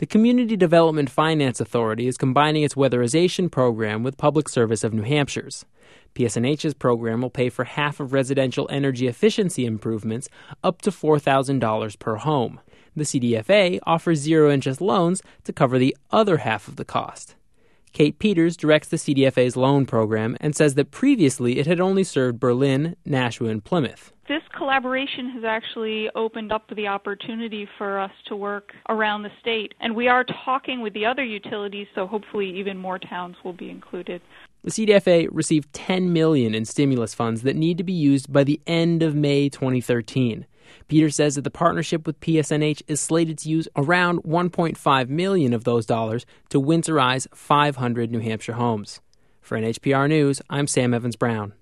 The Community Development Finance Authority is combining its weatherization program with Public Service of New Hampshire's. PSNH's program will pay for half of residential energy efficiency improvements up to $4,000 per home. The CDFA offers zero-interest loans to cover the other half of the cost. Kate Peters directs the CDFA's loan program and says that previously it had only served Berlin, Nashua, and Plymouth. This collaboration has actually opened up the opportunity for us to work around the state, and we are talking with the other utilities, so hopefully even more towns will be included. The CDFA received $10 million in stimulus funds that need to be used by the end of May 2013. Peters says that the partnership with PSNH is slated to use around $1.5 million of those dollars to winterize 500 New Hampshire homes. For NHPR News, I'm Sam Evans-Brown.